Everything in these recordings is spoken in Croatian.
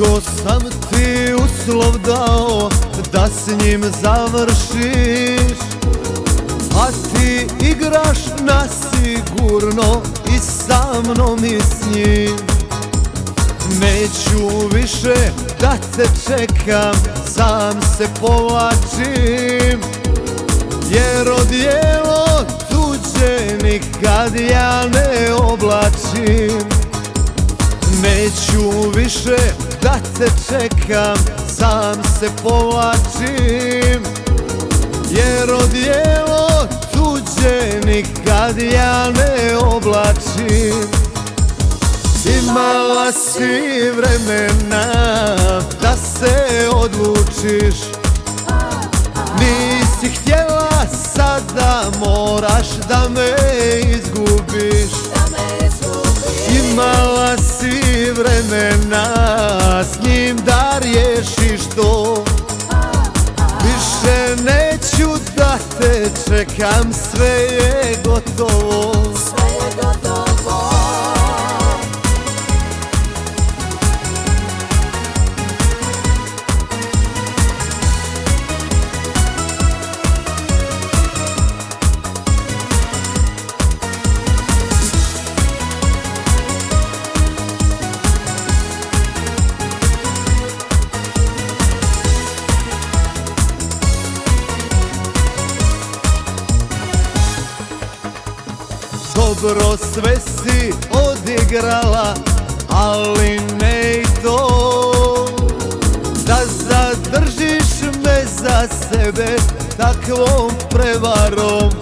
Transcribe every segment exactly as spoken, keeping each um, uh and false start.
Dugo sam ti uslov dao da s njim završiš, a ti igraš na sigurno i sa mnom i s njim. Neću više da te čekam, sam se povlačim, jer odijelo tuđe nikad ja ne oblačim. Neću više da te čekam, sam se povlačim, jer odijelo tuđe nikad ja ne oblačim. Imala si vremena da se odlučiš, nisi htjela, sada moraš da me izgubiš. Imala si vremena s njim da riješiš to, više neću da te čekam, sve je gotovo. Dobro sve si odigrala, ali ne i to da zadržiš me za sebe takvom prevarom.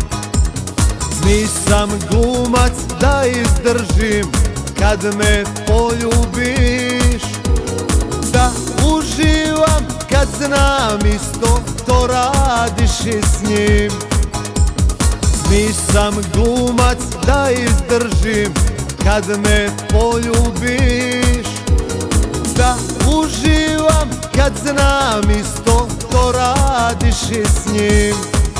Nisam glumac da izdržim kad me poljubiš, da uživam kad znam isto to radiš i s njim. Nisam glumac da izdržim kad me poljubiš, da uživam kad znam isto to radiš i s njim.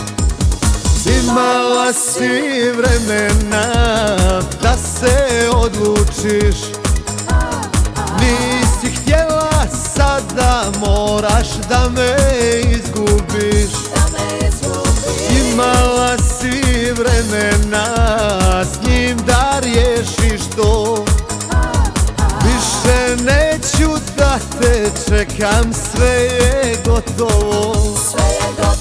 Imala si vremena da se odlučiš, nisi htjela, sada moraš da me izgubiš. Imala si vremena s njim da riješiš to, više neću da te čekam, sve je gotovo.